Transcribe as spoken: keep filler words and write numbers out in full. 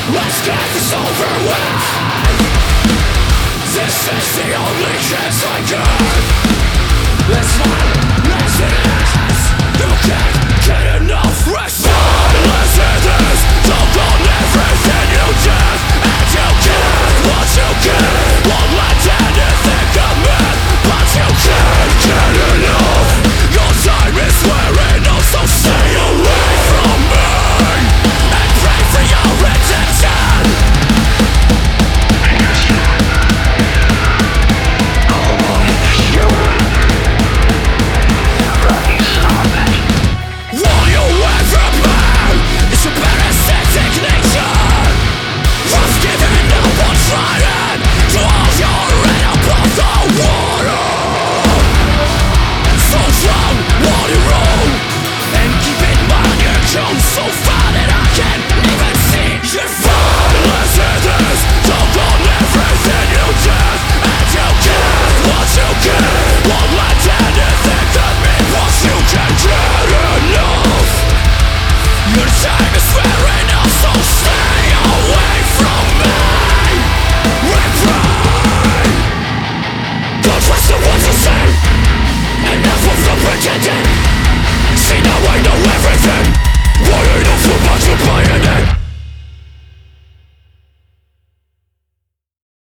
Let's get this over with. This is the only chance I get. It's fun as it is. You can't get enough